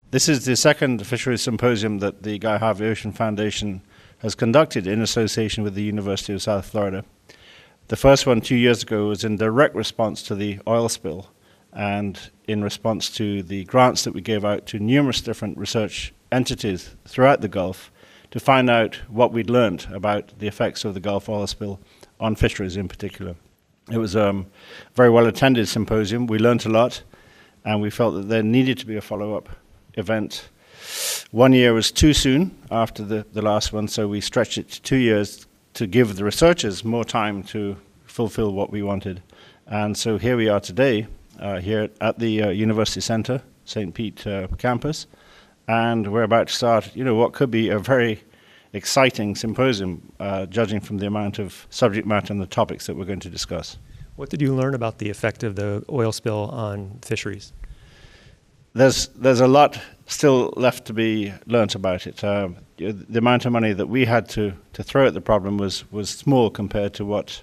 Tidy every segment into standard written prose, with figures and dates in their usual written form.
This is the second fisheries symposium that the Guy Harvey Ocean Foundation has conducted in association with the University of South Florida. The first one 2 years ago was in direct response to the oil spill and in response to the grants that we gave out to numerous different research entities throughout the Gulf to find out what we'd learned about the effects of the Gulf oil spill on fisheries in particular. It was a very well attended symposium. We learned a lot, and we felt that there needed to be a follow-up event. 1 year was too soon after the last one, so we stretched it to 2 years to give the researchers more time to fulfill what we wanted. And so here we are today, here at the University Center, St. Pete campus, and we're about to start, what could be a very exciting symposium, judging from the amount of subject matter and the topics that we're going to discuss. What did you learn about the effect of the oil spill on fisheries? There's a lot still left to be learnt about it. The amount of money that we had to throw at the problem was small compared to what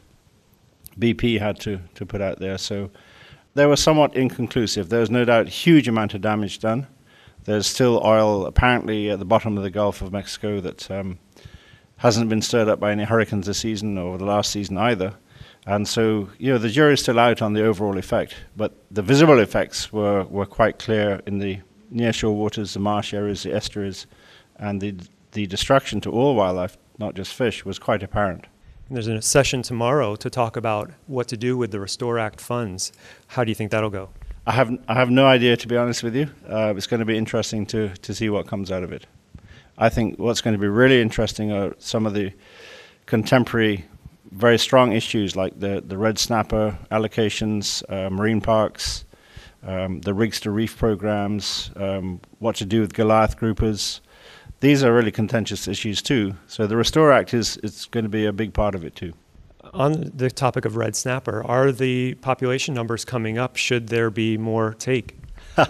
BP had to put out there. So they were somewhat inconclusive. There was no doubt a huge amount of damage done. There's still oil apparently at the bottom of the Gulf of Mexico that hasn't been stirred up by any hurricanes this season or the last season either. And so, the jury's still out on the overall effect. But the visible effects were quite clear in the nearshore waters, the marsh areas, the estuaries, and the destruction to all wildlife, not just fish, was quite apparent. And there's a session tomorrow to talk about what to do with the Restore Act funds. How do you think that'll go? I have no idea, to be honest with you. It's going to be interesting to see what comes out of it. I think what's going to be really interesting are some of the contemporary, very strong issues like the red snapper allocations, marine parks, the rigs to reef programs, what to do with Goliath groupers. These are really contentious issues too. So the Restore Act is going to be a big part of it too. On the topic of red snapper, are the population numbers coming up? Should there be more take?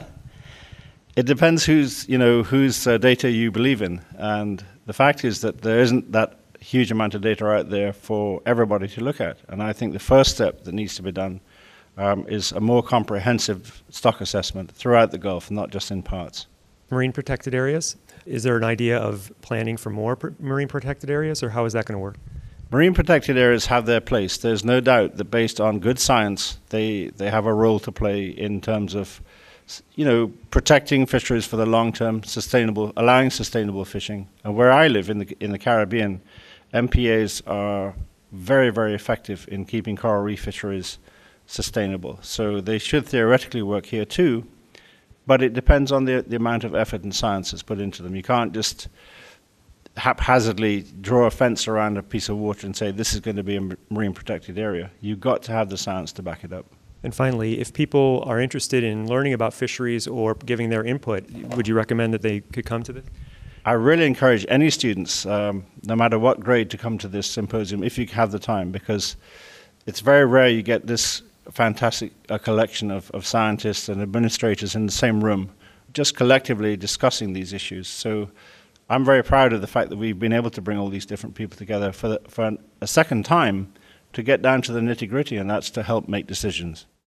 It depends whose data you believe in. And the fact is that there isn't that huge amount of data out there for everybody to look at. And I think the first step that needs to be done is a more comprehensive stock assessment throughout the Gulf, not just in parts. Marine protected areas? Is there an idea of planning for more marine protected areas, or how is that going to work? Marine protected areas have their place. There's no doubt that based on good science, they have a role to play in terms of, protecting fisheries for the long term, allowing sustainable fishing. And where I live in the Caribbean, MPAs are very, very effective in keeping coral reef fisheries sustainable. So they should theoretically work here too, but it depends on the amount of effort and science that's put into them. You can't just haphazardly draw a fence around a piece of water and say this is going to be a marine protected area. You've got to have the science to back it up. And finally, if people are interested in learning about fisheries or giving their input, would you recommend that they could come to this? I really encourage any students, no matter what grade, to come to this symposium if you have the time, because it's very rare you get this fantastic collection of scientists and administrators in the same room, just collectively discussing these issues. So I'm very proud of the fact that we've been able to bring all these different people together for a second time to get down to the nitty-gritty, and that's to help make decisions.